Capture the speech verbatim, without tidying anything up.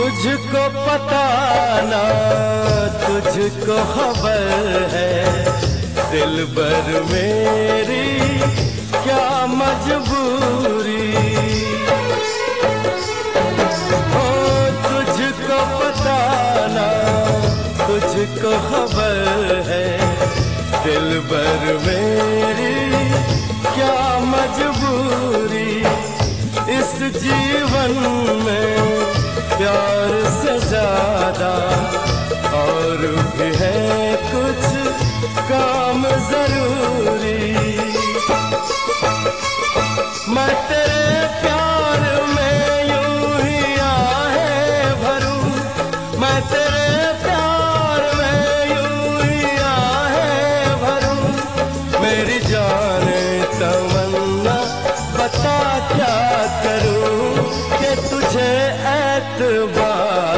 तुझको पता ना तुझको खबर है, दिल भर मेरी क्या मजबूरी। ओ तुझको पता ना तुझको खबर है, दिल भर मेरी क्या मजबूरी। इस जीवन में प्यार से ज्यादा और भी है कुछ काम जरूरी। मैं तेरे प्यार में यूं ही आहें भरूं, मैं तेरे प्यार में यूं ही आहें भरूं। मेरी जाने तमन्ना बता क्या करूं कि तुझे एतबार